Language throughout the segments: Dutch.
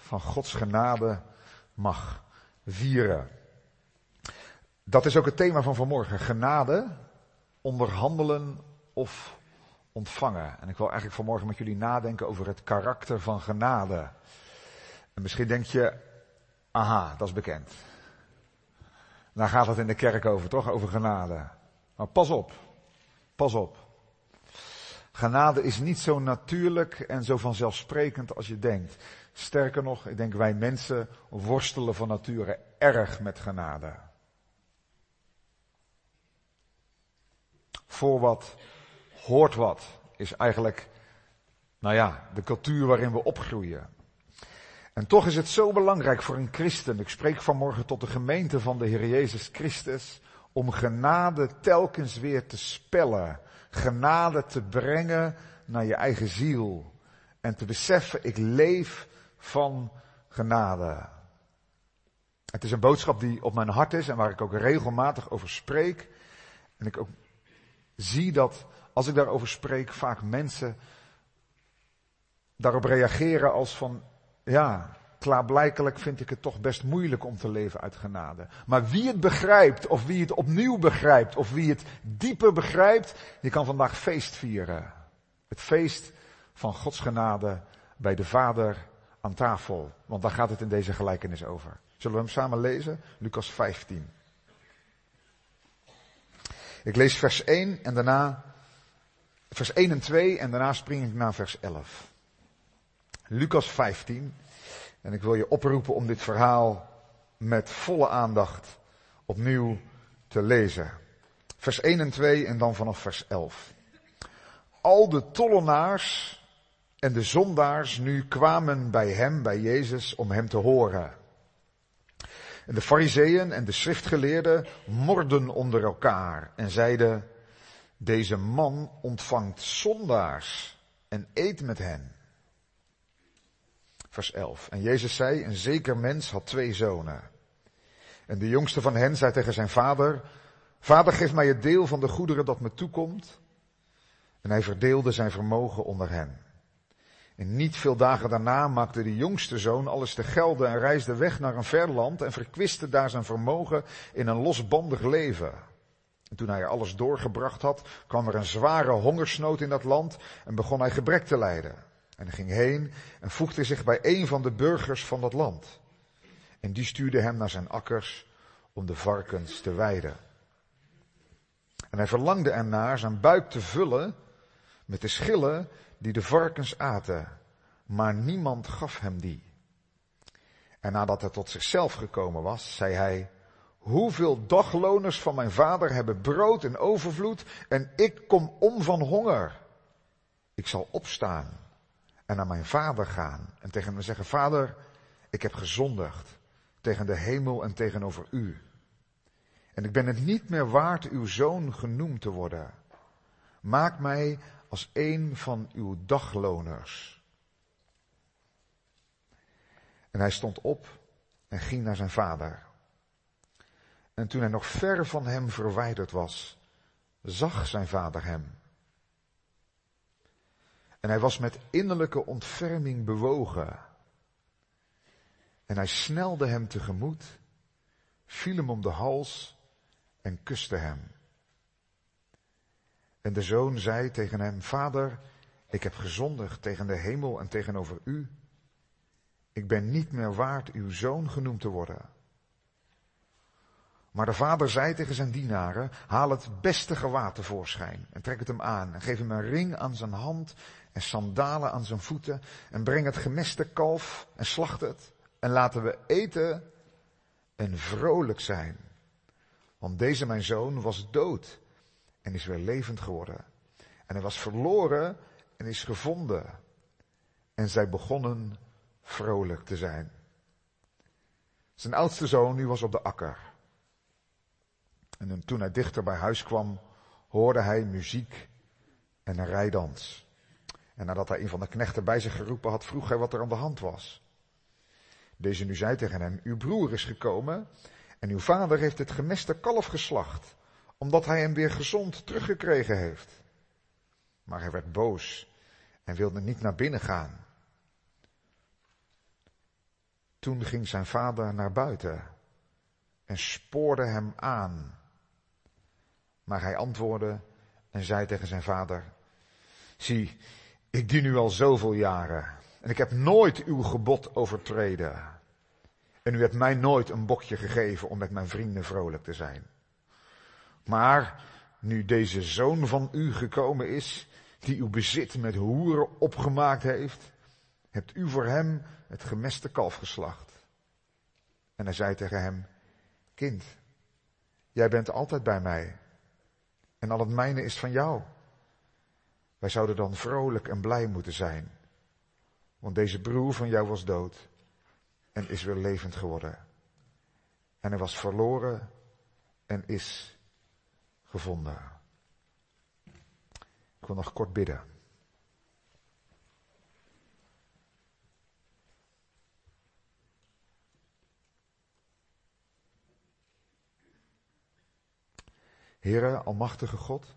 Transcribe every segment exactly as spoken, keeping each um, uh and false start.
van Gods genade mag vieren. Dat is ook het thema van vanmorgen. Genade, onderhandelen of ontvangen. En ik wil eigenlijk vanmorgen met jullie nadenken over het karakter van genade. En misschien denk je, aha, dat is bekend. Daar gaat het in de kerk over, toch? Over genade. Maar pas op, pas op. Genade is niet zo natuurlijk en zo vanzelfsprekend als je denkt. Sterker nog, ik denk wij mensen worstelen van nature erg met genade. Voor wat hoort wat is eigenlijk, nou ja, de cultuur waarin we opgroeien. En toch is het zo belangrijk voor een christen, ik spreek vanmorgen tot de gemeente van de Heer Jezus Christus, om genade telkens weer te spellen. Genade te brengen naar je eigen ziel. En te beseffen, ik leef van genade. Het is een boodschap die op mijn hart is en waar ik ook regelmatig over spreek. En ik ook zie dat als ik daarover spreek, vaak mensen daarop reageren als van, ja, klaarblijkelijk vind ik het toch best moeilijk om te leven uit genade. Maar wie het begrijpt, of wie het opnieuw begrijpt, of wie het dieper begrijpt, die kan vandaag feest vieren. Het feest van Gods genade bij de Vader aan tafel. Want daar gaat het in deze gelijkenis over. Zullen we hem samen lezen? Lucas vijftien. Ik lees vers één en daarna, vers één en twee en daarna spring ik naar vers elf. Lucas vijftien. En ik wil je oproepen om dit verhaal met volle aandacht opnieuw te lezen. Vers één en twee en dan vanaf vers elf. Al de tollenaars en de zondaars nu kwamen bij hem, bij Jezus, om hem te horen. En de farizeeën en de schriftgeleerden morden onder elkaar en zeiden, deze man ontvangt zondaars en eet met hen. Vers elf. En Jezus zei, een zeker mens had twee zonen. En de jongste van hen zei tegen zijn vader, vader, geef mij het deel van de goederen dat me toekomt. En hij verdeelde zijn vermogen onder hen. En niet veel dagen daarna maakte de jongste zoon alles te gelden en reisde weg naar een ver land en verkwiste daar zijn vermogen in een losbandig leven. En toen hij er alles doorgebracht had, kwam er een zware hongersnood in dat land en begon hij gebrek te lijden. En hij ging heen en voegde zich bij een van de burgers van dat land. En die stuurde hem naar zijn akkers om de varkens te weiden. En hij verlangde ernaar zijn buik te vullen met de schillen die de varkens aten. Maar niemand gaf hem die. En nadat hij tot zichzelf gekomen was, zei hij, hoeveel dagloners van mijn vader hebben brood in overvloed en ik kom om van honger. Ik zal opstaan en naar mijn vader gaan en tegen hem zeggen, vader, ik heb gezondigd tegen de hemel en tegenover u. En ik ben het niet meer waard uw zoon genoemd te worden. Maak mij als een van uw dagloners. En hij stond op en ging naar zijn vader. En toen hij nog ver van hem verwijderd was, zag zijn vader hem. En hij was met innerlijke ontferming bewogen. En hij snelde hem tegemoet, viel hem om de hals en kuste hem. En de zoon zei tegen hem, vader, ik heb gezondigd tegen de hemel en tegenover u. Ik ben niet meer waard uw zoon genoemd te worden. Maar de vader zei tegen zijn dienaren, haal het beste gewaad tevoorschijn en trek het hem aan en geef hem een ring aan zijn hand en sandalen aan zijn voeten en breng het gemeste kalf en slacht het en laten we eten en vrolijk zijn. Want deze mijn zoon was dood en is weer levend geworden. En hij was verloren en is gevonden. En zij begonnen vrolijk te zijn. Zijn oudste zoon nu was op de akker. En toen hij dichter bij huis kwam, hoorde hij muziek en een rijdans. En nadat hij een van de knechten bij zich geroepen had, vroeg hij wat er aan de hand was. Deze nu zei tegen hem, uw broer is gekomen en uw vader heeft het gemeste kalf geslacht, omdat hij hem weer gezond teruggekregen heeft. Maar hij werd boos en wilde niet naar binnen gaan. Toen ging zijn vader naar buiten en spoorde hem aan. Maar hij antwoordde en zei tegen zijn vader: zie, ik dien u al zoveel jaren en ik heb nooit uw gebod overtreden. En u hebt mij nooit een bokje gegeven om met mijn vrienden vrolijk te zijn. Maar nu deze zoon van u gekomen is, die uw bezit met hoeren opgemaakt heeft, hebt u voor hem het gemeste kalf geslacht. En hij zei tegen hem: kind, jij bent altijd bij mij en al het mijne is van jou. Wij zouden dan vrolijk en blij moeten zijn, want deze broer van jou was dood en is weer levend geworden. En hij was verloren en is gevonden. Ik wil nog kort bidden. Heere, almachtige God,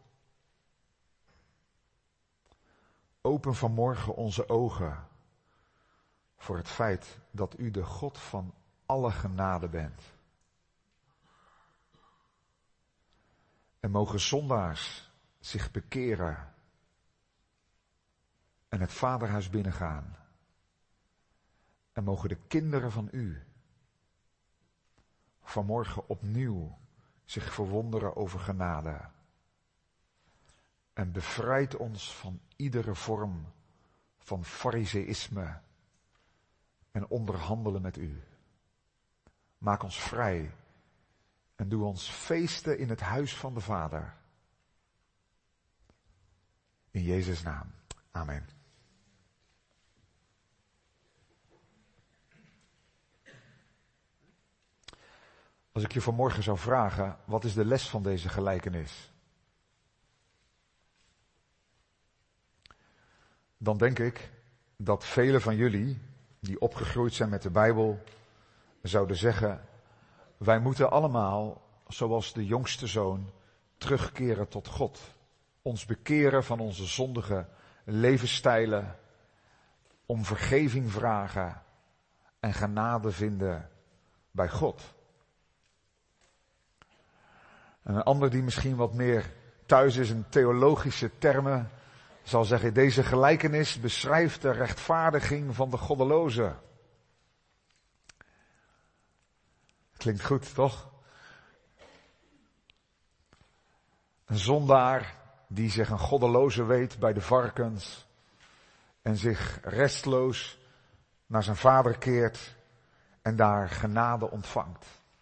open vanmorgen onze ogen voor het feit dat u de God van alle genade bent. En mogen zondaars zich bekeren en het vaderhuis binnengaan. En mogen de kinderen van u vanmorgen opnieuw zich verwonderen over genade. En bevrijd ons van iedere vorm van farizeïsme en onderhandelen met u. Maak ons vrij en doe ons feesten in het huis van de Vader. In Jezus' naam. Amen. Als ik je vanmorgen zou vragen, wat is de les van deze gelijkenis? Dan denk ik dat velen van jullie, die opgegroeid zijn met de Bijbel, zouden zeggen: wij moeten allemaal, zoals de jongste zoon, terugkeren tot God. Ons bekeren van onze zondige levensstijlen, om vergeving vragen en genade vinden bij God. En een ander die misschien wat meer thuis is in theologische termen, zal zeggen: deze gelijkenis beschrijft de rechtvaardiging van de goddeloze. Klinkt goed, toch? Een zondaar die zich een goddeloze weet bij de varkens en zich restloos naar zijn vader keert en daar genade ontvangt.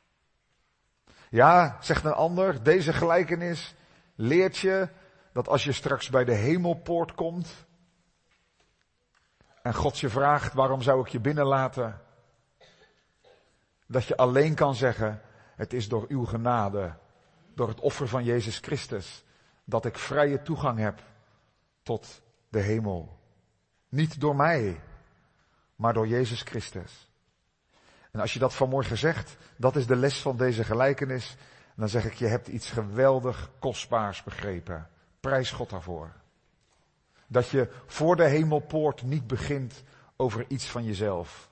Ja, zegt een ander, deze gelijkenis leert je dat als je straks bij de hemelpoort komt en God je vraagt: waarom zou ik je binnenlaten? Dat je alleen kan zeggen: het is door uw genade, door het offer van Jezus Christus, dat ik vrije toegang heb tot de hemel. Niet door mij, maar door Jezus Christus. En als je dat vanmorgen zegt, dat is de les van deze gelijkenis, dan zeg ik: je hebt iets geweldig kostbaars begrepen. Prijs God daarvoor. Dat je voor de hemelpoort niet begint over iets van jezelf.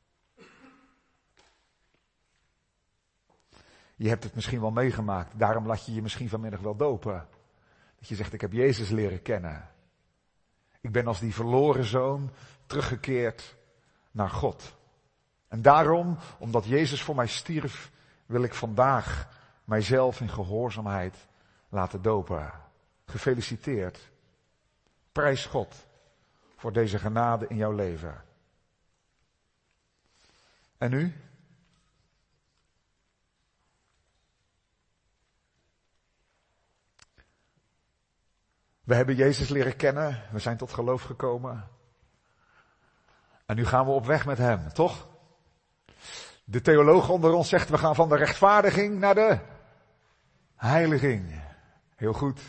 Je hebt het misschien wel meegemaakt, daarom laat je je misschien vanmiddag wel dopen. Dat je zegt: ik heb Jezus leren kennen. Ik ben als die verloren zoon teruggekeerd naar God. En daarom, omdat Jezus voor mij stierf, wil ik vandaag mijzelf in gehoorzaamheid laten dopen. Gefeliciteerd. Prijs God voor deze genade in jouw leven. En nu? We hebben Jezus leren kennen, we zijn tot geloof gekomen. En nu gaan we op weg met hem, toch? De theoloog onder ons zegt: we gaan van de rechtvaardiging naar de heiliging. Heel goed.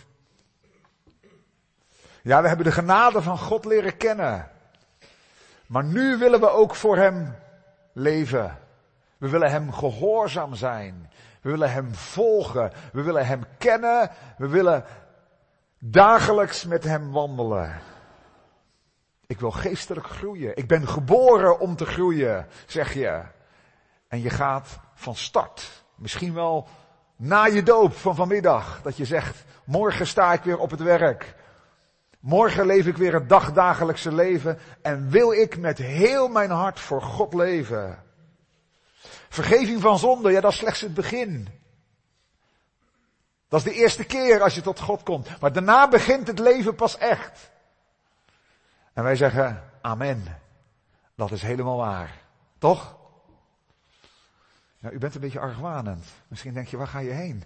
Ja, we hebben de genade van God leren kennen. Maar nu willen we ook voor hem leven. We willen hem gehoorzaam zijn. We willen hem volgen. We willen hem kennen. We willen dagelijks met hem wandelen. Ik wil geestelijk groeien. Ik ben geboren om te groeien, zeg je. En je gaat van start. Misschien wel na je doop van vanmiddag. Dat je zegt, morgen sta ik weer op het werk. Morgen leef ik weer het dagdagelijkse leven. En wil ik met heel mijn hart voor God leven. Vergeving van zonde, ja, dat is slechts het begin. Dat is de eerste keer als je tot God komt. Maar daarna begint het leven pas echt. En wij zeggen, amen. Dat is helemaal waar. Toch? Nou, u bent een beetje argwanend. Misschien denk je, waar ga je heen?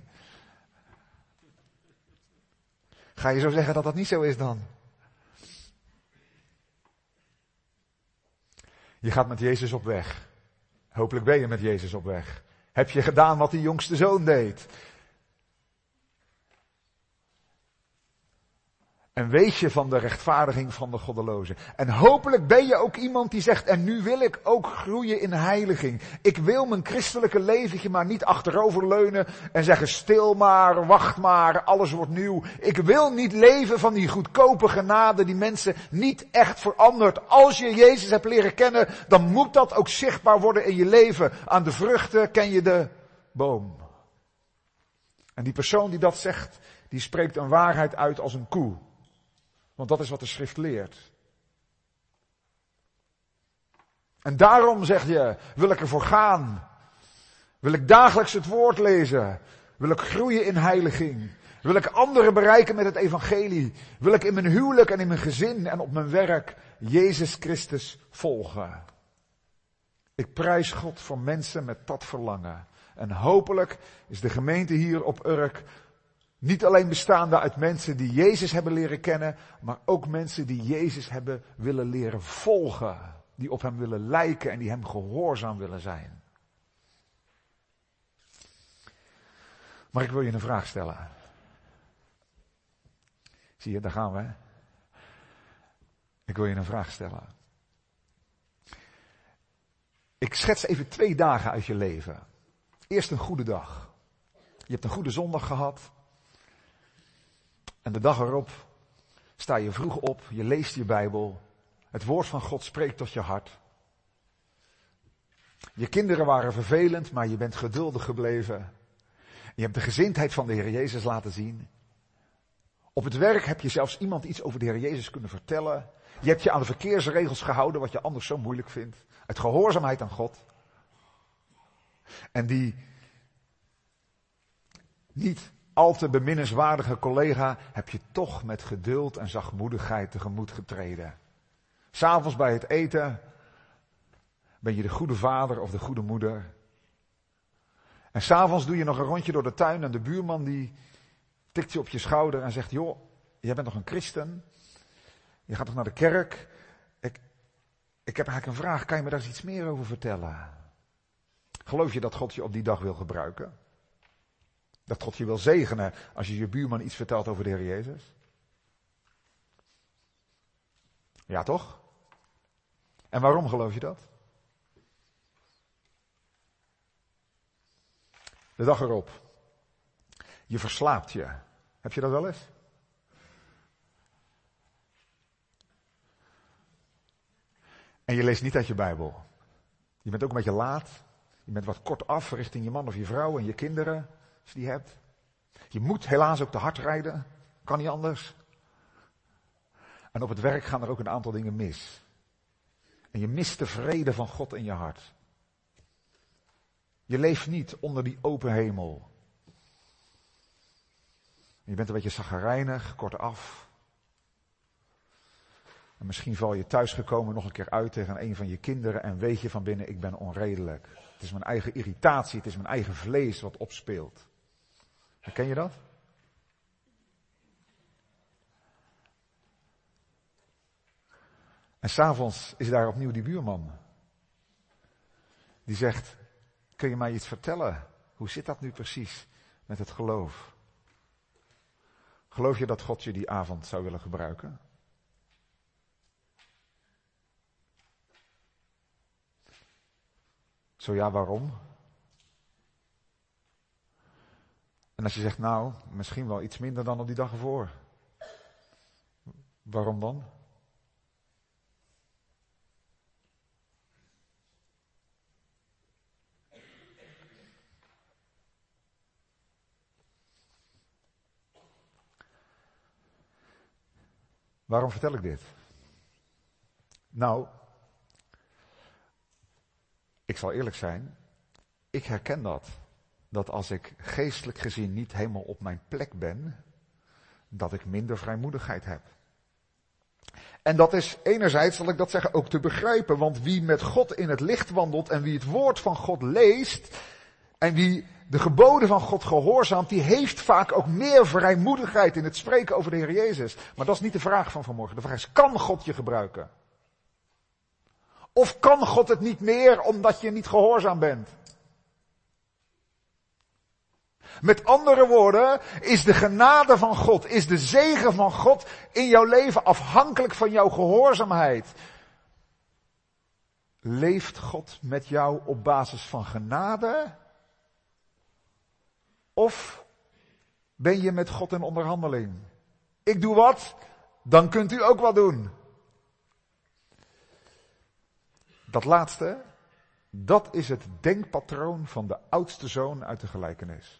Ga je zo zeggen dat dat niet zo is dan? Je gaat met Jezus op weg. Hopelijk ben je met Jezus op weg. Heb je gedaan wat die jongste zoon deed? En weet je van de rechtvaardiging van de goddeloze. En hopelijk ben je ook iemand die zegt, en nu wil ik ook groeien in heiliging. Ik wil mijn christelijke leventje maar niet achteroverleunen en zeggen, stil maar, wacht maar, alles wordt nieuw. Ik wil niet leven van die goedkope genade die mensen niet echt verandert. Als je Jezus hebt leren kennen, dan moet dat ook zichtbaar worden in je leven. Aan de vruchten ken je de boom. En die persoon die dat zegt, die spreekt een waarheid uit als een koe. Want dat is wat de schrift leert. En daarom zeg je, wil ik ervoor gaan. Wil ik dagelijks het woord lezen. Wil ik groeien in heiliging. Wil ik anderen bereiken met het evangelie. Wil ik in mijn huwelijk en in mijn gezin en op mijn werk Jezus Christus volgen. Ik prijs God voor mensen met dat verlangen. En hopelijk is de gemeente hier op Urk niet alleen bestaande uit mensen die Jezus hebben leren kennen, maar ook mensen die Jezus hebben willen leren volgen. Die op hem willen lijken en die hem gehoorzaam willen zijn. Maar ik wil je een vraag stellen. Zie je, daar gaan we. Hè? Ik wil je een vraag stellen. Ik schets even twee dagen uit je leven. Eerst een goede dag. Je hebt een goede zondag gehad. En de dag erop sta je vroeg op, je leest je Bijbel. Het woord van God spreekt tot je hart. Je kinderen waren vervelend, maar je bent geduldig gebleven. Je hebt de gezindheid van de Heer Jezus laten zien. Op het werk heb je zelfs iemand iets over de Heer Jezus kunnen vertellen. Je hebt je aan de verkeersregels gehouden, wat je anders zo moeilijk vindt. Uit gehoorzaamheid aan God. En die niet al te beminnenswaardige collega heb je toch met geduld en zachtmoedigheid tegemoet getreden. 'S Avonds bij het eten ben je de goede vader of de goede moeder. En 's avonds doe je nog een rondje door de tuin en de buurman die tikt je op je schouder en zegt, joh, jij bent nog een christen? Je gaat toch naar de kerk? Ik, ik heb eigenlijk een vraag, kan je me daar eens iets meer over vertellen? Geloof je dat God je op die dag wil gebruiken? Dat God je wil zegenen als je je buurman iets vertelt over de Heer Jezus? Ja, toch? En waarom geloof je dat? De dag erop. Je verslaapt je. Heb je dat wel eens? En je leest niet uit je Bijbel. Je bent ook een beetje laat. Je bent wat kort af richting je man of je vrouw en je kinderen, als je die hebt. Je moet helaas ook te hard rijden. Kan niet anders. En op het werk gaan er ook een aantal dingen mis. En je mist de vrede van God in je hart. Je leeft niet onder die open hemel. Je bent een beetje chagrijnig, kortaf. En misschien val je thuisgekomen nog een keer uit tegen een van je kinderen en weet je van binnen, ik ben onredelijk. Het is mijn eigen irritatie, het is mijn eigen vlees wat opspeelt. Herken je dat? En 's avonds is daar opnieuw die buurman. Die zegt, kun je mij iets vertellen? Hoe zit dat nu precies met het geloof? Geloof je dat God je die avond zou willen gebruiken? Zo ja, waarom? En als je zegt, nou, misschien wel iets minder dan op die dag ervoor. Waarom dan? Waarom vertel ik dit? Nou, ik zal eerlijk zijn, ik herken dat. Dat als ik geestelijk gezien niet helemaal op mijn plek ben, dat ik minder vrijmoedigheid heb. En dat is enerzijds, zal ik dat zeggen, ook te begrijpen. Want wie met God in het licht wandelt en wie het woord van God leest en wie de geboden van God gehoorzaamt, die heeft vaak ook meer vrijmoedigheid in het spreken over de Heer Jezus. Maar dat is niet de vraag van vanmorgen. De vraag is, kan God je gebruiken? Of kan God het niet meer omdat je niet gehoorzaam bent? Met andere woorden, is de genade van God, is de zegen van God in jouw leven afhankelijk van jouw gehoorzaamheid? Leeft God met jou op basis van genade? Of ben je met God in onderhandeling? Ik doe wat, dan kunt u ook wat doen. Dat laatste, dat is het denkpatroon van de oudste zoon uit de gelijkenis.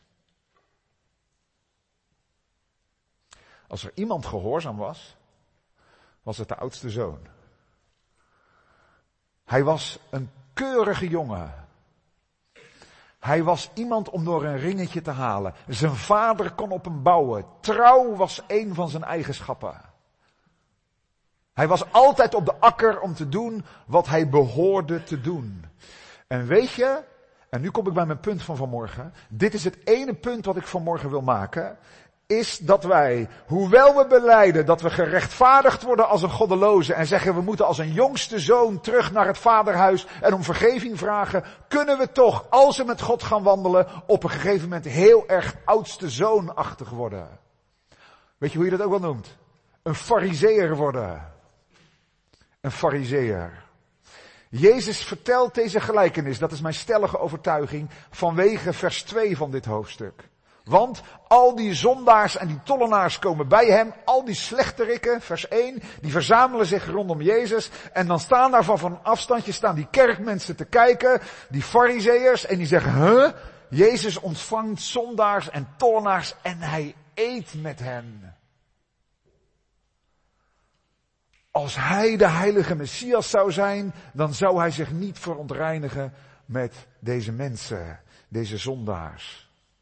Als er iemand gehoorzaam was, was het de oudste zoon. Hij was een keurige jongen. Hij was iemand om door een ringetje te halen. Zijn vader kon op hem bouwen. Trouw was een van zijn eigenschappen. Hij was altijd op de akker om te doen wat hij behoorde te doen. En weet je, en nu kom ik bij mijn punt van vanmorgen. Dit is het ene punt wat ik vanmorgen wil maken. Is dat wij, hoewel we belijden dat we gerechtvaardigd worden als een goddeloze en zeggen we moeten als een jongste zoon terug naar het vaderhuis en om vergeving vragen, kunnen we toch, als we met God gaan wandelen, op een gegeven moment heel erg oudste zoonachtig worden. Weet je hoe je dat ook wel noemt? Een farizeeër worden. Een farizeeër. Jezus vertelt deze gelijkenis, dat is mijn stellige overtuiging, vanwege vers twee van dit hoofdstuk. Want al die zondaars en die tollenaars komen bij hem, al die slechterikken, vers één, die verzamelen zich rondom Jezus. En dan staan daar van van afstandje, staan die kerkmensen te kijken, die farizeeërs, en die zeggen, huh? Jezus ontvangt zondaars en tollenaars en hij eet met hen. Als hij de heilige Messias zou zijn, dan zou hij zich niet verontreinigen met deze mensen, deze zondaars.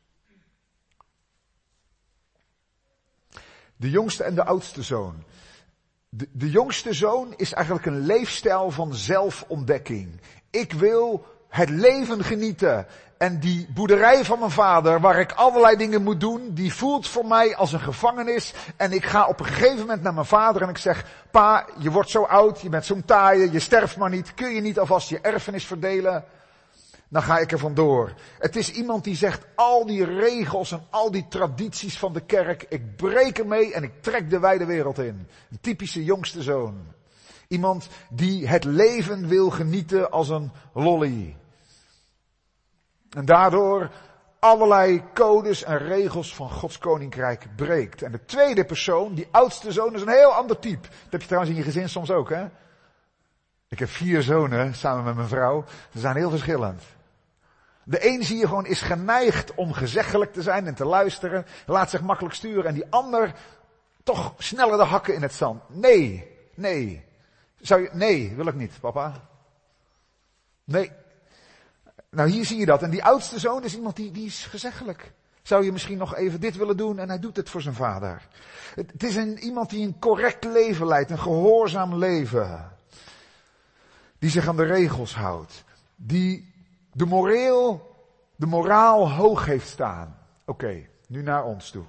De jongste en de oudste zoon. De, de jongste zoon is eigenlijk een leefstijl van zelfontdekking. Ik wil het leven genieten. En die boerderij van mijn vader, waar ik allerlei dingen moet doen, die voelt voor mij als een gevangenis. En ik ga op een gegeven moment naar mijn vader en ik zeg, pa, je wordt zo oud, je bent zo'n taaie, je sterft maar niet. Kun je niet alvast je erfenis verdelen? Dan ga ik er vandoor. Het is iemand die zegt, al die regels en al die tradities van de kerk, ik breek ermee en ik trek de wijde wereld in. Een typische jongste zoon. Iemand die het leven wil genieten als een lolly. En daardoor allerlei codes en regels van Gods koninkrijk breekt. En de tweede persoon, die oudste zoon, is een heel ander type. Dat heb je trouwens in je gezin soms ook, hè? Ik heb vier zonen, samen met mijn vrouw. Ze zijn heel verschillend. De een zie je gewoon is geneigd om gezeggelijk te zijn en te luisteren. Laat zich makkelijk sturen. En die ander toch sneller de hakken in het zand. Nee, nee. Zou je, nee, wil ik niet, papa. Nee. Nou, hier zie je dat. En die oudste zoon is iemand die, die is gezeggelijk. Zou je misschien nog even dit willen doen? En hij doet het voor zijn vader. Het, het is een, iemand die een correct leven leidt. Een gehoorzaam leven. Die zich aan de regels houdt. Die de moreel, de moraal hoog heeft staan. Oké, okay, nu naar ons toe.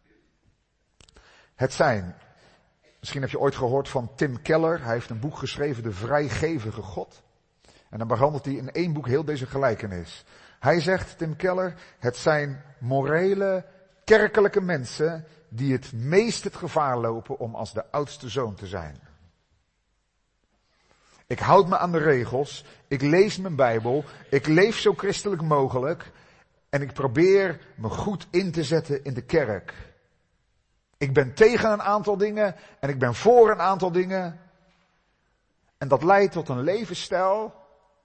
Het zijn, misschien heb je ooit gehoord van Tim Keller. Hij heeft een boek geschreven, De Vrijgevige God. En dan behandelt hij in één boek heel deze gelijkenis. Hij zegt, Tim Keller, het zijn morele, kerkelijke mensen die het meest het gevaar lopen om als de oudste zoon te zijn. Ik houd me aan de regels, ik lees mijn Bijbel, ik leef zo christelijk mogelijk en ik probeer me goed in te zetten in de kerk. Ik ben tegen een aantal dingen en ik ben voor een aantal dingen. En dat leidt tot een levensstijl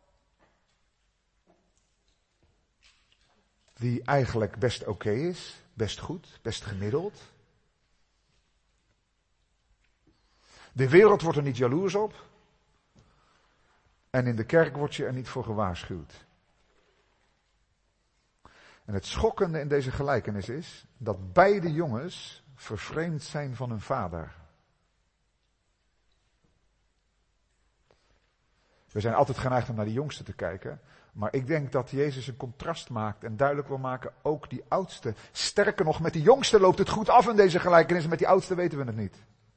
die eigenlijk best oké is, best goed, best gemiddeld. De wereld wordt er niet jaloers op. En in de kerk word je er niet voor gewaarschuwd. En het schokkende in deze gelijkenis is dat beide jongens vervreemd zijn van hun vader. We zijn altijd geneigd om naar die jongste te kijken. Maar ik denk dat Jezus een contrast maakt en duidelijk wil maken, ook die oudste. Sterker nog, met die jongste loopt het goed af in deze gelijkenis, met die oudste weten we het niet.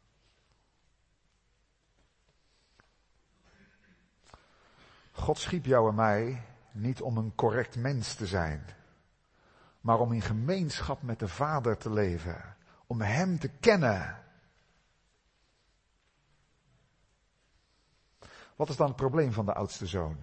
God schiep jou en mij niet om een correct mens te zijn, maar om in gemeenschap met de Vader te leven, om Hem te kennen. Wat is dan het probleem van de oudste zoon?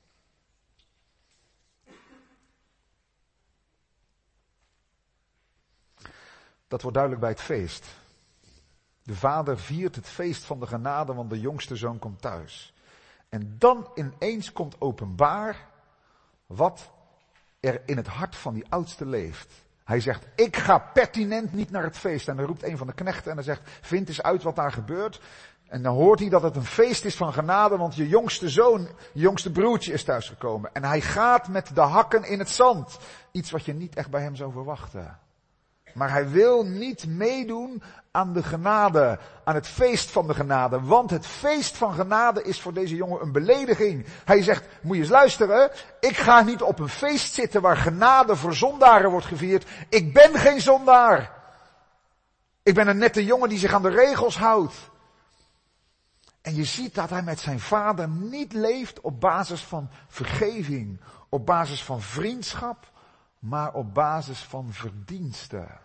Dat wordt duidelijk bij het feest. De vader viert het feest van de genade, want de jongste zoon komt thuis. En dan ineens komt openbaar wat er in het hart van die oudste leeft. Hij zegt, ik ga pertinent niet naar het feest. En dan roept een van de knechten en hij zegt, vind eens uit wat daar gebeurt. En dan hoort hij dat het een feest is van genade, want je jongste zoon, je jongste broertje is thuisgekomen. En hij gaat met de hakken in het zand. Iets wat je niet echt bij hem zou verwachten. Maar hij wil niet meedoen aan de genade, aan het feest van de genade. Want het feest van genade is voor deze jongen een belediging. Hij zegt, moet je eens luisteren, ik ga niet op een feest zitten waar genade voor zondaren wordt gevierd. Ik ben geen zondaar. Ik ben een nette jongen die zich aan de regels houdt. En je ziet dat hij met zijn vader niet leeft op basis van vergeving, op basis van vriendschap, maar op basis van verdiensten.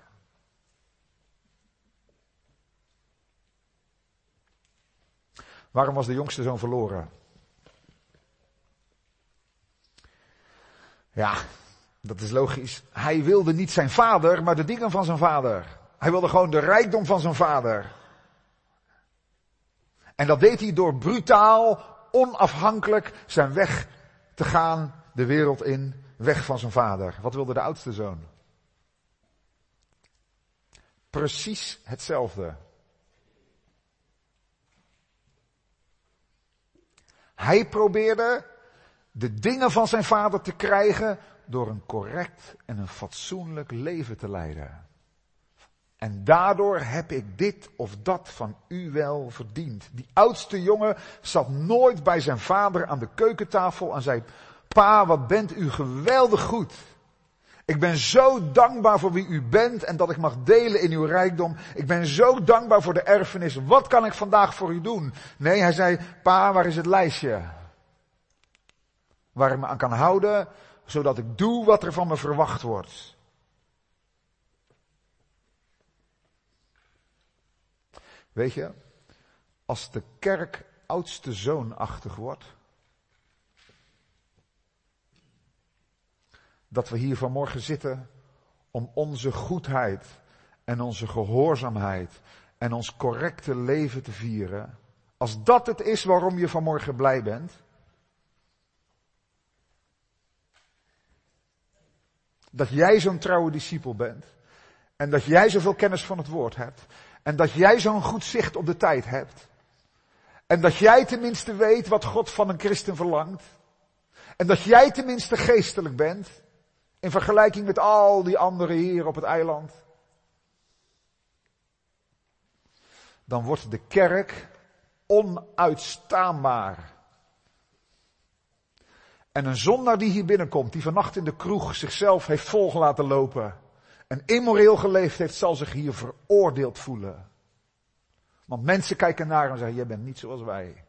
Waarom was de jongste zoon verloren? Ja, dat is logisch. Hij wilde niet zijn vader, maar de dingen van zijn vader. Hij wilde gewoon de rijkdom van zijn vader. En dat deed hij door brutaal, onafhankelijk zijn weg te gaan, de wereld in, weg van zijn vader. Wat wilde de oudste zoon? Precies hetzelfde. Hij probeerde de dingen van zijn vader te krijgen door een correct en een fatsoenlijk leven te leiden. En daardoor heb ik dit of dat van u wel verdiend. Die oudste jongen zat nooit bij zijn vader aan de keukentafel en zei, pa, wat bent u geweldig goed. Ik ben zo dankbaar voor wie u bent en dat ik mag delen in uw rijkdom. Ik ben zo dankbaar voor de erfenis. Wat kan ik vandaag voor u doen? Nee, hij zei, pa, waar is het lijstje? Waar ik me aan kan houden, zodat ik doe wat er van me verwacht wordt. Weet je, als de kerk oudste zoonachtig wordt, dat we hier vanmorgen zitten om onze goedheid en onze gehoorzaamheid en ons correcte leven te vieren. Als dat het is waarom je vanmorgen blij bent, dat jij zo'n trouwe discipel bent en dat jij zoveel kennis van het woord hebt en dat jij zo'n goed zicht op de tijd hebt en dat jij tenminste weet wat God van een christen verlangt en dat jij tenminste geestelijk bent in vergelijking met al die anderen hier op het eiland, dan wordt de kerk onuitstaanbaar. En een zondaar die hier binnenkomt, die vannacht in de kroeg zichzelf heeft vol laten lopen en immoreel geleefd heeft, zal zich hier veroordeeld voelen. Want mensen kijken naar en zeggen, jij bent niet zoals wij.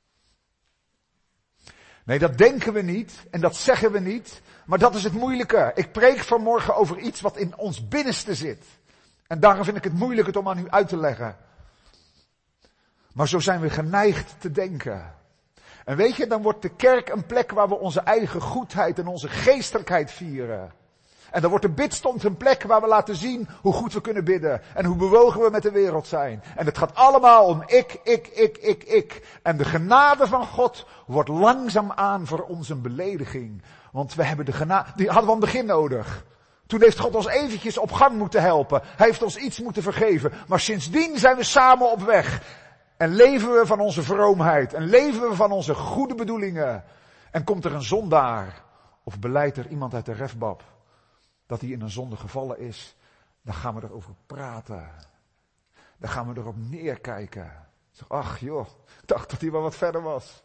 Nee, dat denken we niet en dat zeggen we niet, maar dat is het moeilijke. Ik preek vanmorgen over iets wat in ons binnenste zit. En daarom vind ik het moeilijk het om aan u uit te leggen. Maar zo zijn we geneigd te denken. En weet je, dan wordt de kerk een plek waar we onze eigen goedheid en onze geestelijkheid vieren. En dan wordt de bidstond een plek waar we laten zien hoe goed we kunnen bidden. En hoe bewogen we met de wereld zijn. En het gaat allemaal om ik, ik, ik, ik, ik. En de genade van God wordt langzaamaan voor ons een belediging. Want we hebben de genade, die hadden we aan het begin nodig. Toen heeft God ons eventjes op gang moeten helpen. Hij heeft ons iets moeten vergeven. Maar sindsdien zijn we samen op weg. En leven we van onze vroomheid. En leven we van onze goede bedoelingen. En komt er een zondaar. Of beleidt er iemand uit de refbab. Dat hij in een zonde gevallen is. Dan gaan we erover praten. Dan gaan we erop neerkijken. Zeg, ach joh, ik dacht dat hij wel wat verder was.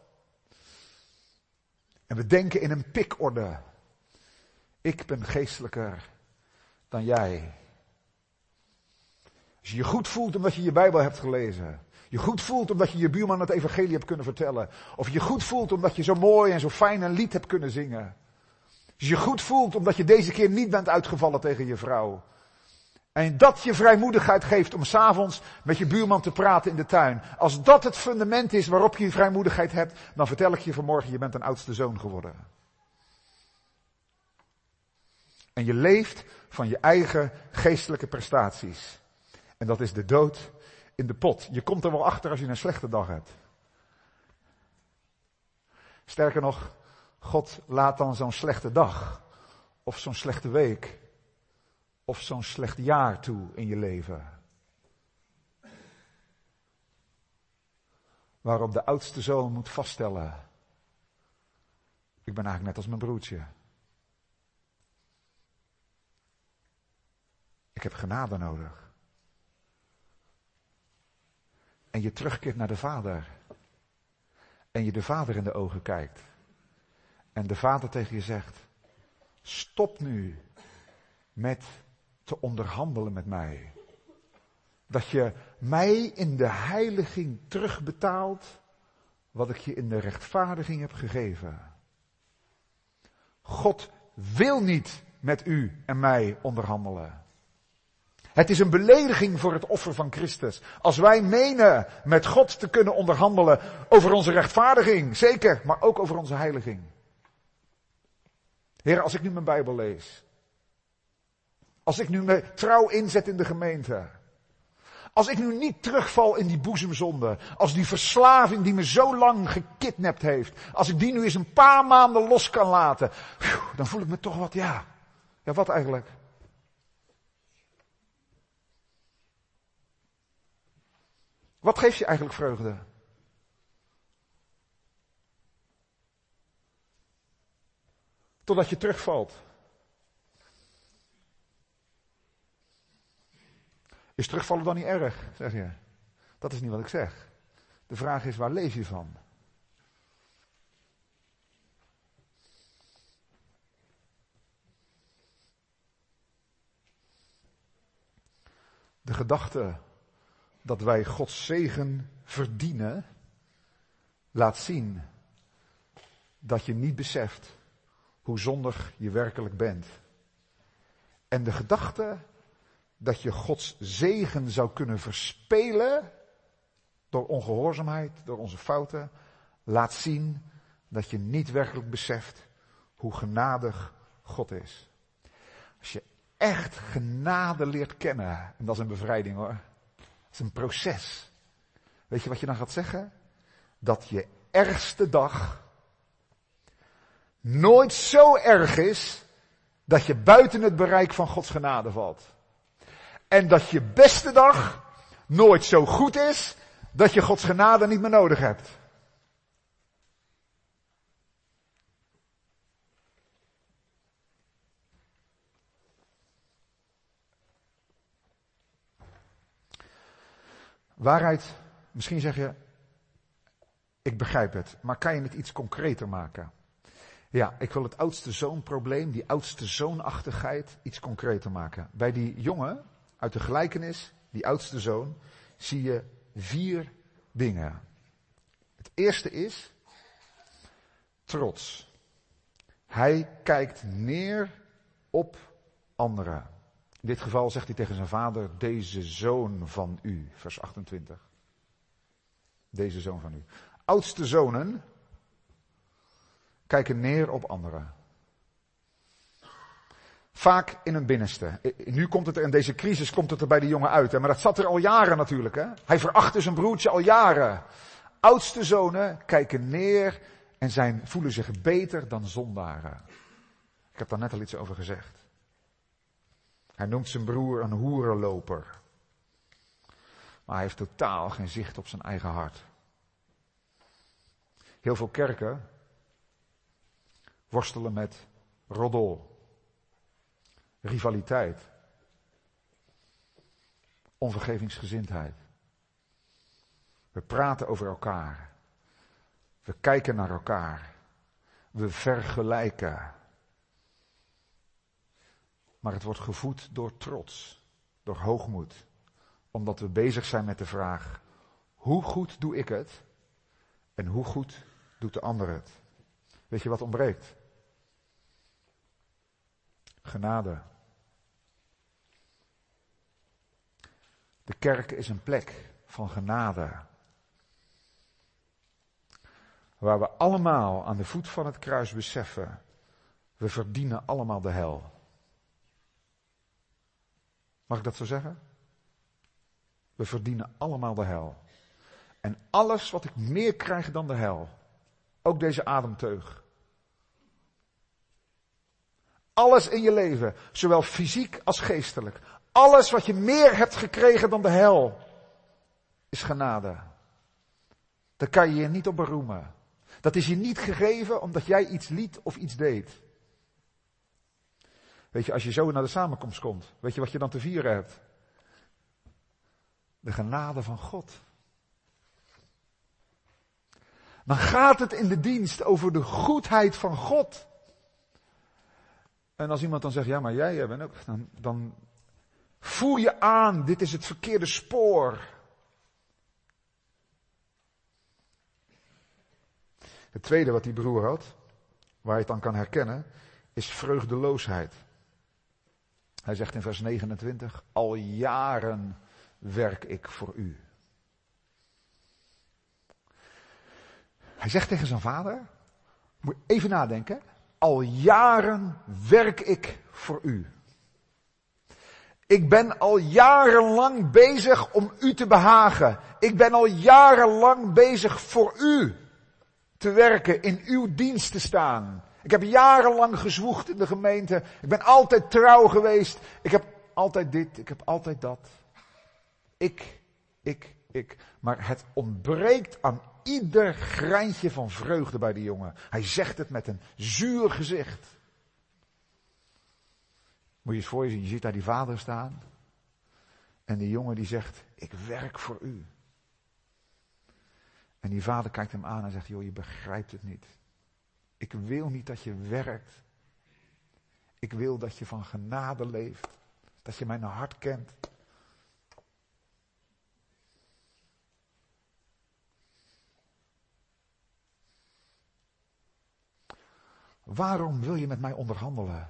En we denken in een pikorde. Ik ben geestelijker dan jij. Als je je goed voelt omdat je je Bijbel hebt gelezen. Je goed voelt omdat je je buurman het evangelie hebt kunnen vertellen. Of je goed voelt omdat je zo mooi en zo fijn een lied hebt kunnen zingen. Als je goed voelt omdat je deze keer niet bent uitgevallen tegen je vrouw. En dat je vrijmoedigheid geeft om 's avonds met je buurman te praten in de tuin. Als dat het fundament is waarop je vrijmoedigheid hebt, dan vertel ik je vanmorgen, je bent een oudste zoon geworden. En je leeft van je eigen geestelijke prestaties. En dat is de dood in de pot. Je komt er wel achter als je een slechte dag hebt. Sterker nog, God laat dan zo'n slechte dag, of zo'n slechte week, of zo'n slecht jaar toe in je leven. Waarop de oudste zoon moet vaststellen, ik ben eigenlijk net als mijn broertje. Ik heb genade nodig. En je terugkeert naar de vader. En je de vader in de ogen kijkt. En de vader tegen je zegt, stop nu met te onderhandelen met mij. Dat je mij in de heiliging terugbetaalt wat ik je in de rechtvaardiging heb gegeven. God wil niet met u en mij onderhandelen. Het is een belediging voor het offer van Christus. Als wij menen met God te kunnen onderhandelen over onze rechtvaardiging, zeker, maar ook over onze heiliging. Heer, als ik nu mijn Bijbel lees. Als ik nu me trouw inzet in de gemeente. Als ik nu niet terugval in die boezemzonde. Als die verslaving die me zo lang gekidnapt heeft. Als ik die nu eens een paar maanden los kan laten. Dan voel ik me toch wat, ja. Ja, wat eigenlijk? Wat geeft je eigenlijk vreugde? Totdat je terugvalt. Is terugvallen dan niet erg, zeg je? Dat is niet wat ik zeg. De vraag is, waar leef je van? De gedachte dat wij Gods zegen verdienen, laat zien dat je niet beseft hoe zondig je werkelijk bent. En de gedachte dat je Gods zegen zou kunnen verspelen door ongehoorzaamheid, door onze fouten, laat zien dat je niet werkelijk beseft hoe genadig God is. Als je echt genade leert kennen, en dat is een bevrijding hoor, dat is een proces. Weet je wat je dan gaat zeggen? Dat je ergste dag nooit zo erg is dat je buiten het bereik van Gods genade valt. En dat je beste dag nooit zo goed is dat je Gods genade niet meer nodig hebt. Waarheid, misschien zeg je, ik begrijp het, maar kan je het iets concreter maken? Ja, ik wil het oudste zoonprobleem, die oudste zoonachtigheid, iets concreter maken. Bij die jongen uit de gelijkenis, die oudste zoon, zie je vier dingen. Het eerste is trots. Hij kijkt neer op anderen. In dit geval zegt hij tegen zijn vader, deze zoon van u, vers achtentwintig. Deze zoon van u. Oudste zonen kijken neer op anderen. Vaak in hun binnenste. Nu komt het er, in deze crisis komt het er bij de jongen uit. Hè? Maar dat zat er al jaren natuurlijk. Hè? Hij verachtte zijn broertje al jaren. Oudste zonen kijken neer en zijn, voelen zich beter dan zondaren. Ik heb daar net al iets over gezegd. Hij noemt zijn broer een hoerenloper. Maar hij heeft totaal geen zicht op zijn eigen hart. Heel veel kerken worstelen met roddel, rivaliteit, onvergevingsgezindheid. We praten over elkaar. We kijken naar elkaar. We vergelijken. Maar het wordt gevoed door trots, door hoogmoed. Omdat we bezig zijn met de vraag, hoe goed doe ik het? En hoe goed doet de ander het? Weet je wat ontbreekt? Genade. De kerk is een plek van genade. Waar we allemaal aan de voet van het kruis beseffen, we verdienen allemaal de hel. Mag ik dat zo zeggen? We verdienen allemaal de hel. En alles wat ik meer krijg dan de hel, ook deze ademteug. Alles in je leven, zowel fysiek als geestelijk. Alles wat je meer hebt gekregen dan de hel, is genade. Daar kan je je niet op beroemen. Dat is je niet gegeven omdat jij iets liet of iets deed. Weet je, als je zo naar de samenkomst komt, weet je wat je dan te vieren hebt? De genade van God. Dan gaat het in de dienst over de goedheid van God. En als iemand dan zegt, ja maar jij bent ook, dan, dan voer je aan, dit is het verkeerde spoor. Het tweede wat die broer had, waar je het dan kan herkennen, is vreugdeloosheid. Hij zegt in vers negenentwintig, al jaren werk ik voor u. Hij zegt tegen zijn vader, moet je even nadenken, al jaren werk ik voor u. Ik ben al jarenlang bezig om u te behagen. Ik ben al jarenlang bezig voor u te werken, in uw dienst te staan. Ik heb jarenlang gezwoegd in de gemeente. Ik ben altijd trouw geweest. Ik heb altijd dit, ik heb altijd dat. Ik, ik, ik. Maar het ontbreekt aan ieder greintje van vreugde bij die jongen. Hij zegt het met een zuur gezicht. Moet je eens voor je zien, je ziet daar die vader staan. En die jongen die zegt, ik werk voor u. En die vader kijkt hem aan en zegt, joh, je begrijpt het niet. Ik wil niet dat je werkt. Ik wil dat je van genade leeft. Dat je mijn hart kent. Waarom wil je met mij onderhandelen?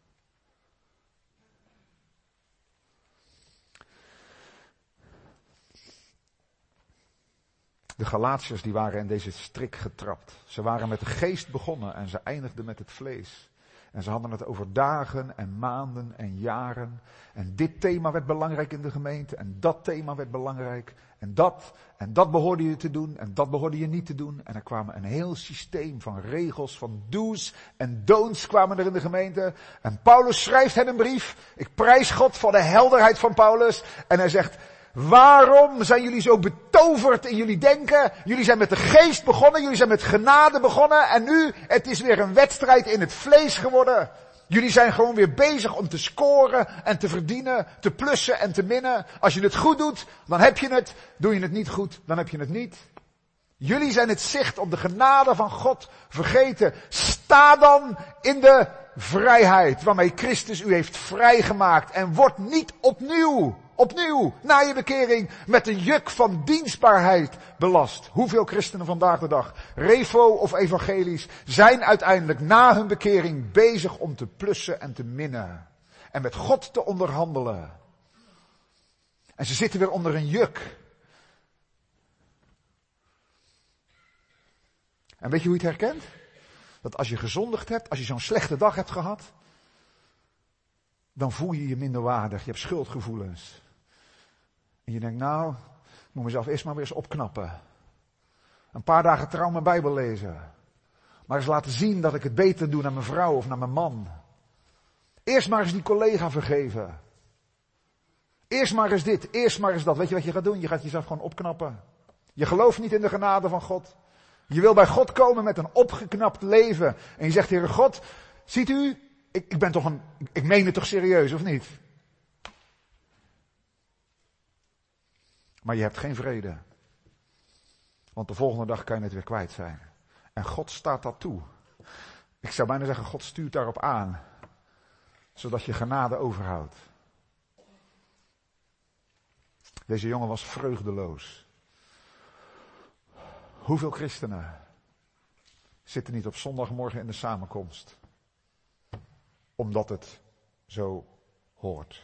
De Galatiërs die waren in deze strik getrapt. Ze waren met de geest begonnen en ze eindigden met het vlees. En ze hadden het over dagen en maanden en jaren. En dit thema werd belangrijk in de gemeente. En dat thema werd belangrijk. En dat, en dat behoorde je te doen. En dat behoorde je niet te doen. En er kwam een heel systeem van regels, van do's en don'ts kwamen er in de gemeente. En Paulus schrijft hen een brief. Ik prijs God voor de helderheid van Paulus. En hij zegt, waarom zijn jullie zo betoverd in jullie denken? Jullie zijn met de geest begonnen, jullie zijn met genade begonnen en nu, het is weer een wedstrijd in het vlees geworden. Jullie zijn gewoon weer bezig om te scoren en te verdienen, te plussen en te minnen. Als je het goed doet, dan heb je het. Doe je het niet goed, dan heb je het niet. Jullie zijn het zicht op de genade van God vergeten. Sta dan in de vrijheid waarmee Christus u heeft vrijgemaakt en word niet opnieuw Opnieuw, na je bekering, met een juk van dienstbaarheid belast. Hoeveel christenen vandaag de dag, revo of evangelisch, zijn uiteindelijk na hun bekering bezig om te plussen en te minnen. En met God te onderhandelen. En ze zitten weer onder een juk. En weet je hoe je het herkent? Dat als je gezondigd hebt, als je zo'n slechte dag hebt gehad, dan voel je je minderwaardig, je hebt schuldgevoelens. En je denkt, nou, ik moet mezelf eerst maar weer eens opknappen. Een paar dagen trouw mijn Bijbel lezen. Maar eens laten zien dat ik het beter doe naar mijn vrouw of naar mijn man. Eerst maar eens die collega vergeven. Eerst maar eens dit, eerst maar eens dat. Weet je wat je gaat doen? Je gaat jezelf gewoon opknappen. Je gelooft niet in de genade van God. Je wil bij God komen met een opgeknapt leven. En je zegt, Heere God, ziet u, ik, ik ben toch een, ik meen het toch serieus, of niet? Maar je hebt geen vrede. Want de volgende dag kan je het weer kwijt zijn. En God staat dat toe. Ik zou bijna zeggen, God stuurt daarop aan. Zodat je genade overhoudt. Deze jongen was vreugdeloos. Hoeveel christenen zitten niet op zondagmorgen in de samenkomst? Omdat het zo hoort.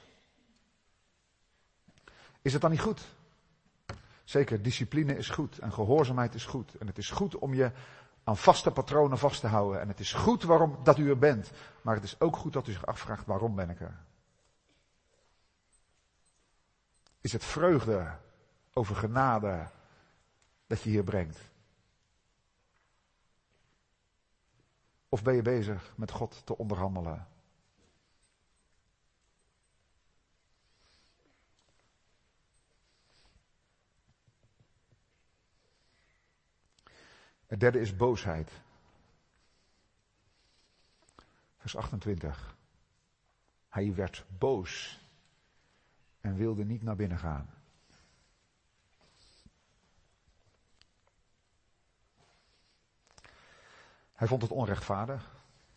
Is het dan niet goed? Zeker, discipline is goed en gehoorzaamheid is goed. En het is goed om je aan vaste patronen vast te houden. En het is goed waarom dat u er bent. Maar het is ook goed dat u zich afvraagt, waarom ben ik er? Is het vreugde over genade dat je hier brengt? Of ben je bezig met God te onderhandelen? Het derde is boosheid. Vers achtentwintig. Hij werd boos en wilde niet naar binnen gaan. Hij vond het onrechtvaardig.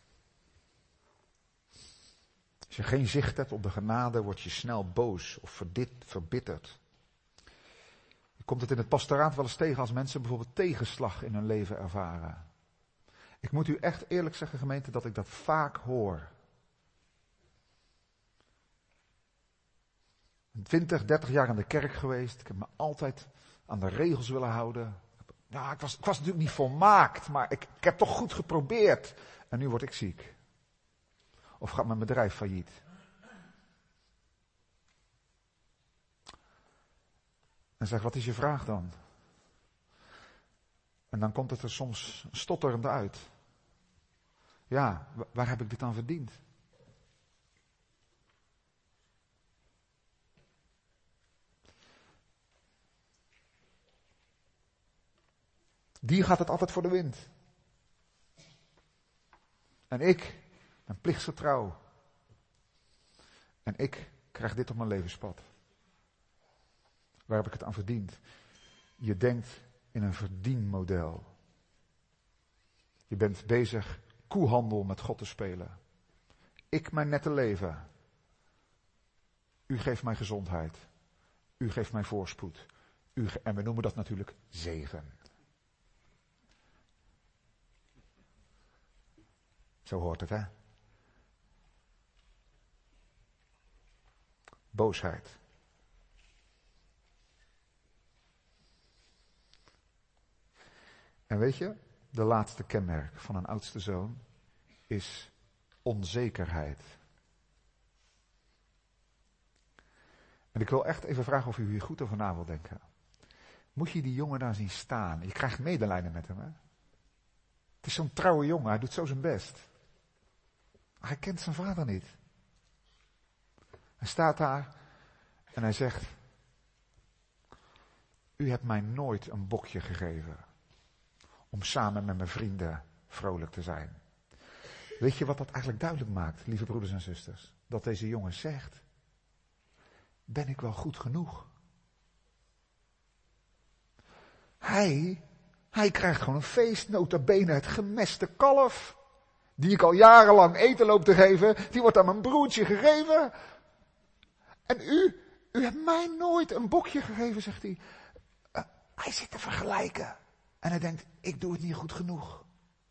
Als je geen zicht hebt op de genade, word je snel boos of verdit, verbitterd. Je komt het in het pastoraat wel eens tegen als mensen bijvoorbeeld tegenslag in hun leven ervaren. Ik moet u echt eerlijk zeggen, gemeente, dat ik dat vaak hoor. twintig, dertig jaar in de kerk geweest. Ik heb me altijd aan de regels willen houden. Ja, ik was, ik was natuurlijk niet volmaakt, maar ik, ik heb toch goed geprobeerd. En nu word ik ziek. Of gaat mijn bedrijf failliet. En zeg, wat is je vraag dan? En dan komt het er soms stotterend uit. Ja, waar heb ik dit dan verdiend? Die gaat het altijd voor de wind. En ik ben plichtsgetrouw. En ik krijg dit op mijn levenspad. Waar heb ik het aan verdiend? Je denkt in een verdienmodel. Je bent bezig koehandel met God te spelen. Ik mijn nette leven. U geeft mij gezondheid. U geeft mij voorspoed. U ge- en we noemen dat natuurlijk zegen. Zo hoort het, hè? Boosheid. En weet je, de laatste kenmerk van een oudste zoon is onzekerheid. En ik wil echt even vragen of u hier goed over na wil denken. Moet je die jongen daar zien staan? Je krijgt medelijden met hem, hè? Het is zo'n trouwe jongen, hij doet zo zijn best. Maar hij kent zijn vader niet. Hij staat daar en hij zegt: u hebt mij nooit een bokje gegeven om samen met mijn vrienden vrolijk te zijn. Weet je wat dat eigenlijk duidelijk maakt, lieve broeders en zusters? Dat deze jongen zegt: ben ik wel goed genoeg? Hij, hij krijgt gewoon een feest, nota bene het gemeste kalf, die ik al jarenlang eten loop te geven, die wordt aan mijn broertje gegeven. En u, u hebt mij nooit een bokje gegeven, zegt hij. Uh, hij zit te vergelijken. En hij denkt, ik doe het niet goed genoeg.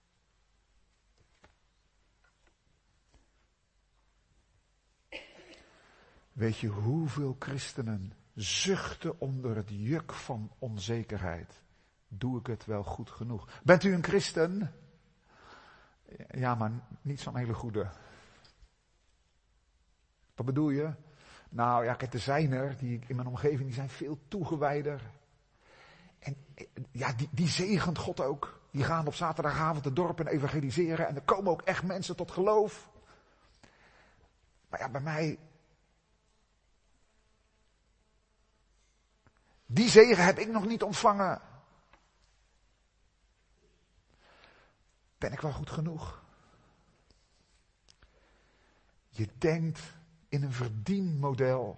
Weet je hoeveel christenen zuchten onder het juk van onzekerheid? Doe ik het wel goed genoeg? Bent u een christen? Ja, maar niet zo'n hele goede. Wat bedoel je? Nou ja, kijk, er zijn er, die in mijn omgeving, die zijn veel toegewijder. En ja, die, die zegent God ook. Die gaan op zaterdagavond de dorpen evangeliseren en er komen ook echt mensen tot geloof. Maar ja, bij mij, Die zegen heb ik nog niet ontvangen. Ben ik wel goed genoeg? Je denkt in een verdienmodel.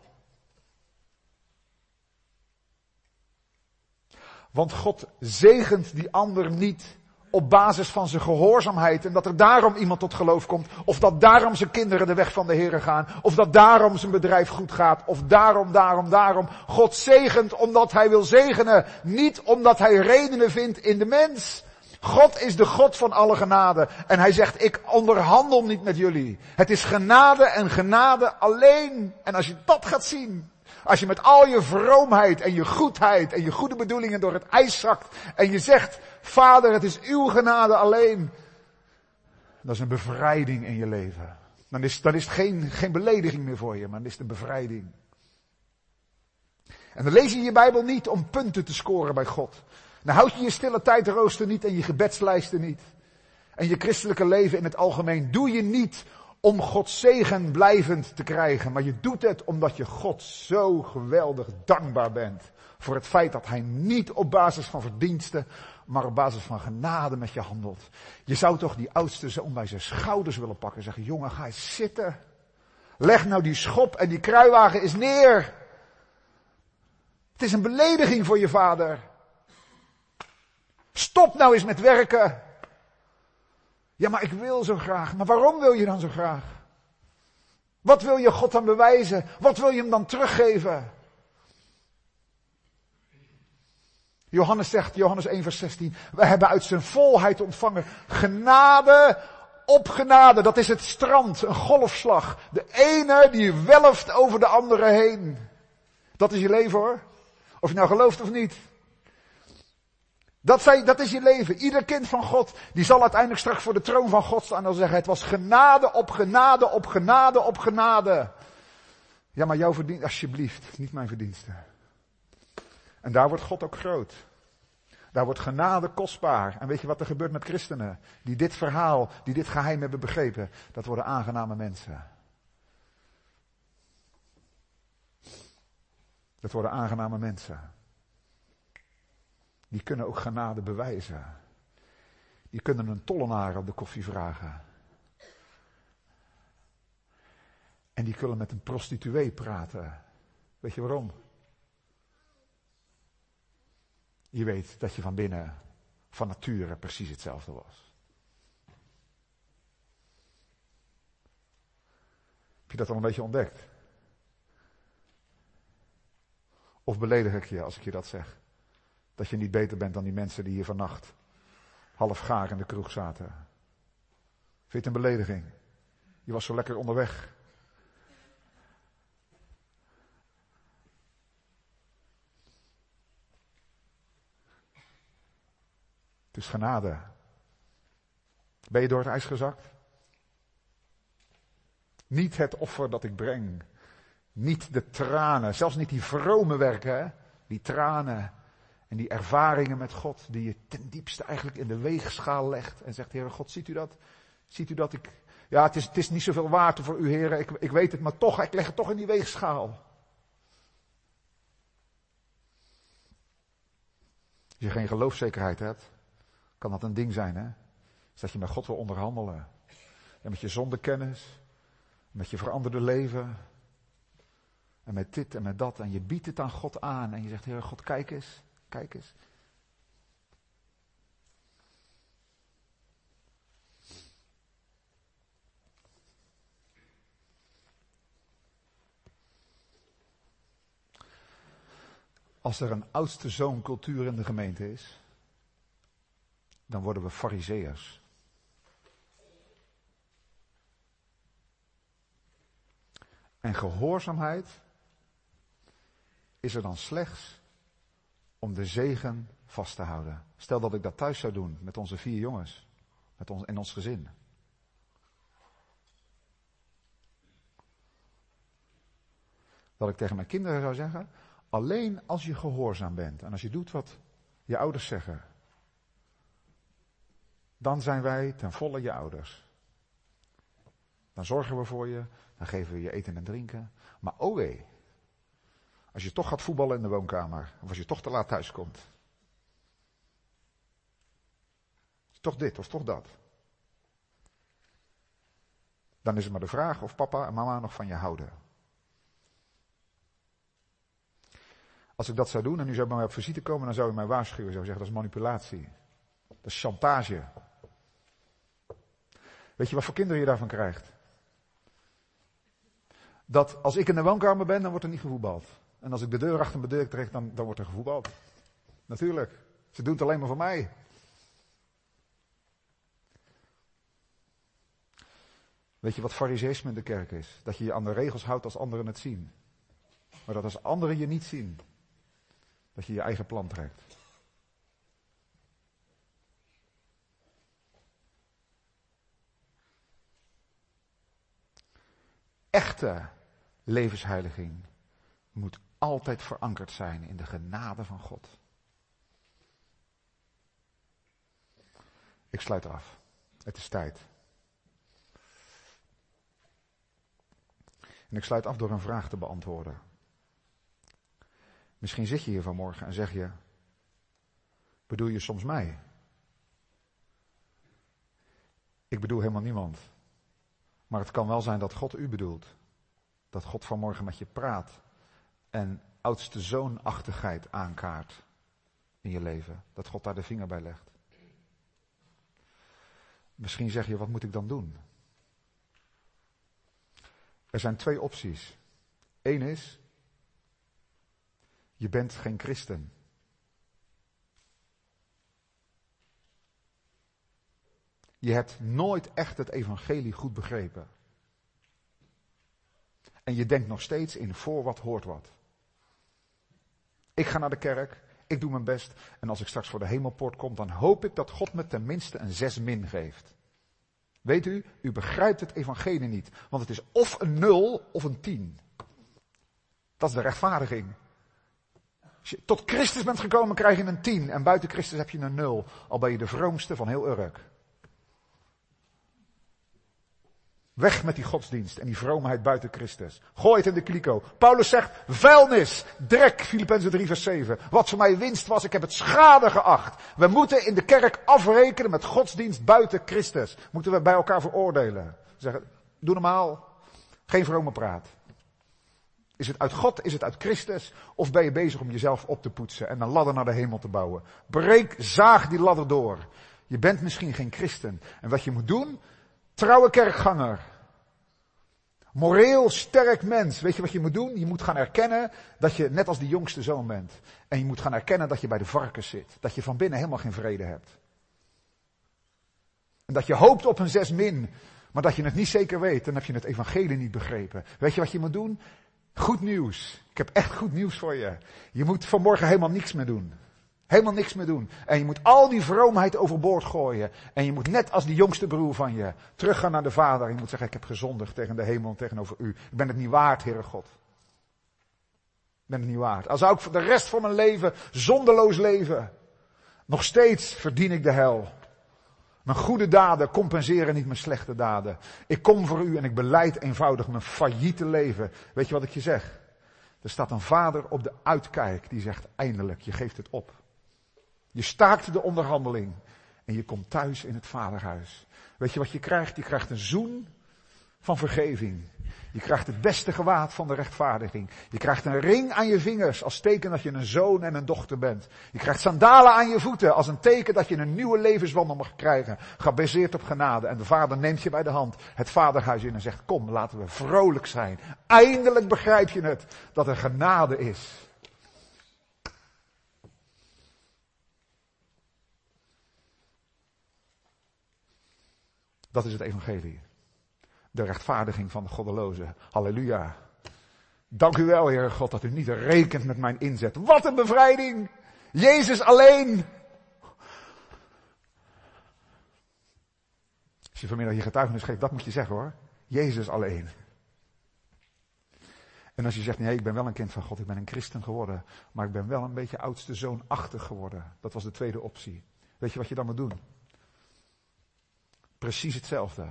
Want God zegent die ander niet op basis van zijn gehoorzaamheid en dat er daarom iemand tot geloof komt, of dat daarom zijn kinderen de weg van de Here gaan, of dat daarom zijn bedrijf goed gaat, of daarom, daarom, daarom. God zegent omdat hij wil zegenen, niet omdat hij redenen vindt in de mens. God is de God van alle genade en hij zegt, ik onderhandel niet met jullie. Het is genade en genade alleen. En als je dat gaat zien, als je met al je vroomheid en je goedheid en je goede bedoelingen door het ijs zakt en je zegt, Vader, het is uw genade alleen. Dat is een bevrijding in je leven. Dan is, dan is het geen, geen belediging meer voor je, maar dan is het een bevrijding. En dan lees je je Bijbel niet om punten te scoren bij God. Dan houd je je stille tijdrooster niet en je gebedslijsten niet. En je christelijke leven in het algemeen doe je niet om Gods zegen blijvend te krijgen. Maar je doet het omdat je God zo geweldig dankbaar bent. Voor het feit dat hij niet op basis van verdiensten, maar op basis van genade met je handelt. Je zou toch die oudste zoon bij zijn schouders willen pakken en zeggen, jongen, ga eens zitten. Leg nou die schop en die kruiwagen eens neer. Het is een belediging voor je vader. Stop nou eens met werken. Ja, maar ik wil zo graag. Maar waarom wil je dan zo graag? Wat wil je God dan bewijzen? Wat wil je hem dan teruggeven? Johannes zegt, Johannes één vers zestien, we hebben uit zijn volheid ontvangen genade op genade. Dat is het strand, een golfslag. De ene die welft over de andere heen. Dat is je leven hoor. Of je nou gelooft of niet. Dat, zijn, dat is je leven. Ieder kind van God, die zal uiteindelijk straks voor de troon van God staan en zeggen, het was genade op genade op genade op genade. Ja, maar jouw verdienst, alsjeblieft, niet mijn verdiensten. En daar wordt God ook groot. Daar wordt genade kostbaar. En weet je wat er gebeurt met christenen? Die dit verhaal, die dit geheim hebben begrepen. Dat worden aangename mensen. Dat worden aangename mensen. Die kunnen ook genade bewijzen. Die kunnen een tollenaar op de koffie vragen. En die kunnen met een prostituee praten. Weet je waarom? Je weet dat je van binnen, van nature, precies hetzelfde was. Heb je dat al een beetje ontdekt? Of beledig ik je als ik je dat zeg? Dat je niet beter bent dan die mensen die hier vannacht half gaar in de kroeg zaten. Vind je het een belediging? Je was zo lekker onderweg. Het is genade. Ben je door het ijs gezakt? Niet het offer dat ik breng. Niet de tranen. Zelfs niet die vrome werken. Hè? Die tranen. En die ervaringen met God. Die je ten diepste eigenlijk in de weegschaal legt. En zegt, Heere God, ziet u dat? Ziet u dat ik... Ja, het is, het is niet zoveel waard voor u, Heere. Ik, ik weet het, maar toch, ik leg het toch in die weegschaal. Als je geen geloofszekerheid hebt, kan dat een ding zijn, hè? Dus dat je met God wil onderhandelen. En met je zondekennis. Met je veranderde leven. En met dit en met dat. En je biedt het aan God aan. En je zegt, Heer God, kijk eens. Kijk eens. Als er een oudste zoon cultuur in de gemeente is, dan worden we farizeeërs. En gehoorzaamheid is er dan slechts om de zegen vast te houden. Stel dat ik dat thuis zou doen met onze vier jongens, met ons, in ons gezin. Dat ik tegen mijn kinderen zou zeggen, alleen als je gehoorzaam bent en als je doet wat je ouders zeggen, dan zijn wij ten volle je ouders. Dan zorgen we voor je, dan geven we je eten en drinken. Maar oh wee, Als je toch gaat voetballen in de woonkamer. Of als je toch te laat thuis komt. Toch dit of toch dat. Dan is het maar de vraag of papa en mama nog van je houden. Als ik dat zou doen en u zou bij mij op visite komen, dan zou u mij waarschuwen. Zou zeggen, dat is manipulatie. Dat is chantage. Weet je wat voor kinderen je daarvan krijgt? Dat als ik in de woonkamer ben, dan wordt er niet gevoetbald. En als ik de deur achter mijn deur trek, dan, dan wordt er gevoetbald. Natuurlijk. Ze doen het alleen maar voor mij. Weet je wat fariseïsme in de kerk is? Dat je je aan de regels houdt als anderen het zien. Maar dat als anderen je niet zien, dat je je eigen plan trekt. Echte levensheiliging moet altijd verankerd zijn in de genade van God. Ik sluit af. Het is tijd. En ik sluit af door een vraag te beantwoorden. Misschien zit je hier vanmorgen en zeg je, bedoel je soms mij? Ik bedoel helemaal niemand. Maar het kan wel zijn dat God u bedoelt. Dat God vanmorgen met je praat en oudste zoonachtigheid aankaart in je leven. Dat God daar de vinger bij legt. Misschien zeg je, wat moet ik dan doen? Er zijn twee opties. Eén is, je bent geen christen. Je hebt nooit echt het evangelie goed begrepen. En je denkt nog steeds in voor wat hoort wat. Ik ga naar de kerk, ik doe mijn best. En als ik straks voor de hemelpoort kom, dan hoop ik dat God me tenminste een zes min geeft. Weet u, u begrijpt het evangelie niet. Want het is of een nul of een tien. Dat is de rechtvaardiging. Als je tot Christus bent gekomen, krijg je een tien. En buiten Christus heb je een nul. Al ben je de vroomste van heel Urk. Weg met die godsdienst en die vroomheid buiten Christus. Gooi het in de kliko. Paulus zegt, vuilnis, drek, Filippenzen drie vers zeven. Wat voor mij winst was, ik heb het schade geacht. We moeten in de kerk afrekenen met godsdienst buiten Christus. Moeten we bij elkaar veroordelen. Zeggen, doe normaal, geen vrome praat. Is het uit God, is het uit Christus? Of ben je bezig om jezelf op te poetsen en een ladder naar de hemel te bouwen? Breek, zaag die ladder door. Je bent misschien geen christen. En wat je moet doen, trouwe kerkganger. Moreel sterk mens. Weet je wat je moet doen? Je moet gaan erkennen dat je net als die jongste zoon bent. En je moet gaan erkennen dat je bij de varkens zit. Dat je van binnen helemaal geen vrede hebt. En dat je hoopt op een zes min. Maar dat je het niet zeker weet. Dan heb je het evangelie niet begrepen. Weet je wat je moet doen? Goed nieuws. Ik heb echt goed nieuws voor je. Je moet vanmorgen helemaal niks meer doen. Helemaal niks meer doen. En je moet al die vroomheid overboord gooien. En je moet net als die jongste broer van je teruggaan naar de Vader. En je moet zeggen, ik heb gezondigd tegen de hemel en tegenover u. Ik ben het niet waard, Heere God. Ik ben het niet waard. Al zou ik voor de rest van mijn leven zonderloos leven. Nog steeds verdien ik de hel. Mijn goede daden compenseren niet mijn slechte daden. Ik kom voor u en ik belijd eenvoudig mijn failliete leven. Weet je wat ik je zeg? Er staat een vader op de uitkijk die zegt, eindelijk, je geeft het op. Je staakt de onderhandeling en je komt thuis in het vaderhuis. Weet je wat je krijgt? Je krijgt een zoen van vergeving. Je krijgt het beste gewaad van de rechtvaardiging. Je krijgt een ring aan je vingers als teken dat je een zoon en een dochter bent. Je krijgt sandalen aan je voeten als een teken dat je een nieuwe levenswandel mag krijgen. Gebaseerd op genade. En de vader neemt je bij de hand het vaderhuis in en zegt, kom, laten we vrolijk zijn. Eindelijk begrijp je het, dat er genade is. Dat is het evangelie. De rechtvaardiging van de goddeloze. Halleluja. Dank u wel, Heer God, dat u niet rekent met mijn inzet. Wat een bevrijding! Jezus alleen! Als je vanmiddag je getuigenis geeft, dat moet je zeggen hoor. Jezus alleen. En als je zegt, nee, ik ben wel een kind van God, ik ben een christen geworden, maar ik ben wel een beetje oudste zoonachtig geworden. Dat was de tweede optie. Weet je wat je dan moet doen? Precies hetzelfde.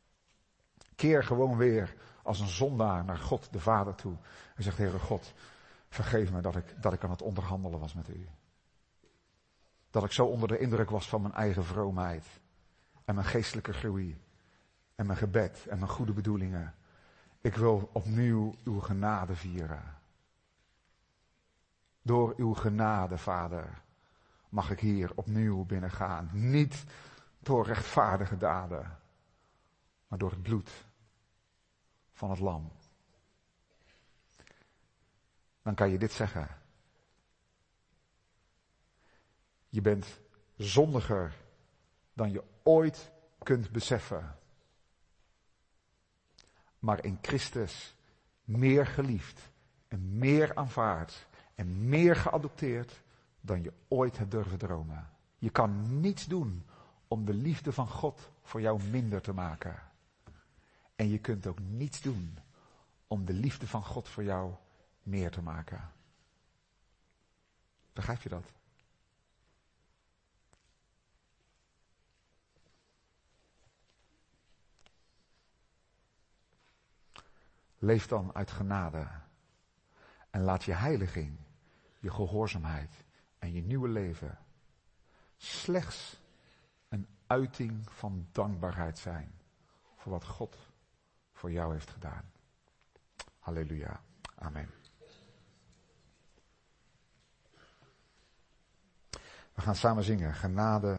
Keer gewoon weer als een zondaar naar God de Vader toe. En zegt, Heere God, Vergeef me dat ik, dat ik aan het onderhandelen was met u. Dat ik zo onder de indruk was van mijn eigen vroomheid. En mijn geestelijke groei. En mijn gebed en mijn goede bedoelingen. Ik wil opnieuw uw genade vieren. Door uw genade, Vader, mag ik hier opnieuw binnengaan. Niet door rechtvaardige daden, maar door het bloed van het lam. Dan kan je dit zeggen. Je bent zondiger dan je ooit kunt beseffen. Maar in Christus meer geliefd en meer aanvaard en meer geadopteerd dan je ooit hebt durven dromen. Je kan niets doen om de liefde van God voor jou minder te maken. En je kunt ook niets doen om de liefde van God voor jou meer te maken. Begrijp je dat? Leef dan uit genade. En laat je heiliging, je gehoorzaamheid en je nieuwe leven slechts een uiting van dankbaarheid zijn voor wat God voor jou heeft gedaan. Halleluja. Amen. We gaan samen zingen. Genade.